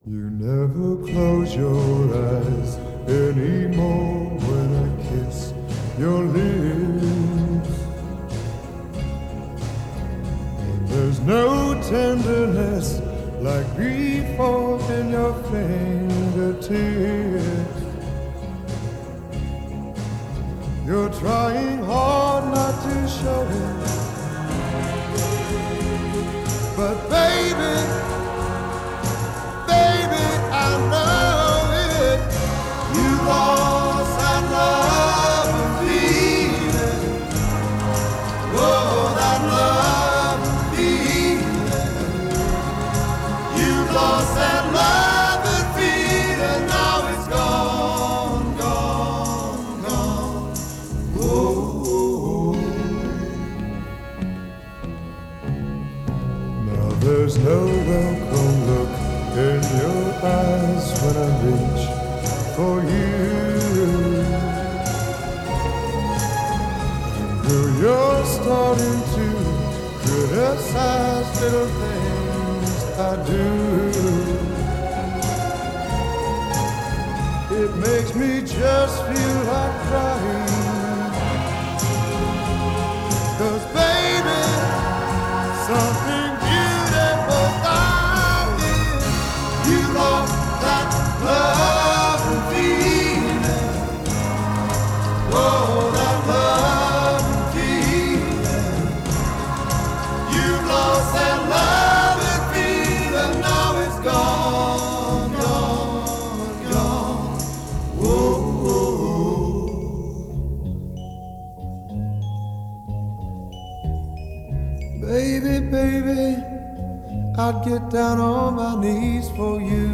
You never close your eyes anymore when I kiss your lips. And there's no tenderness like before in your fingertips. You're trying hard not to show it, but baby, I know it. You lost that love and feeling. Oh, that love and feeling. You lost that love and feeling. Now it's gone, gone, gone. Oh. Now there's no welcome look in your eyes when I reach for you. Girl, you're starting to criticize little things I do. It makes me just feel like crying. 'Cause baby, something beautiful about it. You lost that love and feeling. Oh, that love and feeling. You lost that love and feeling. Now it's gone, gone, gone. Whoa, baby, I'd get down on my knees for you.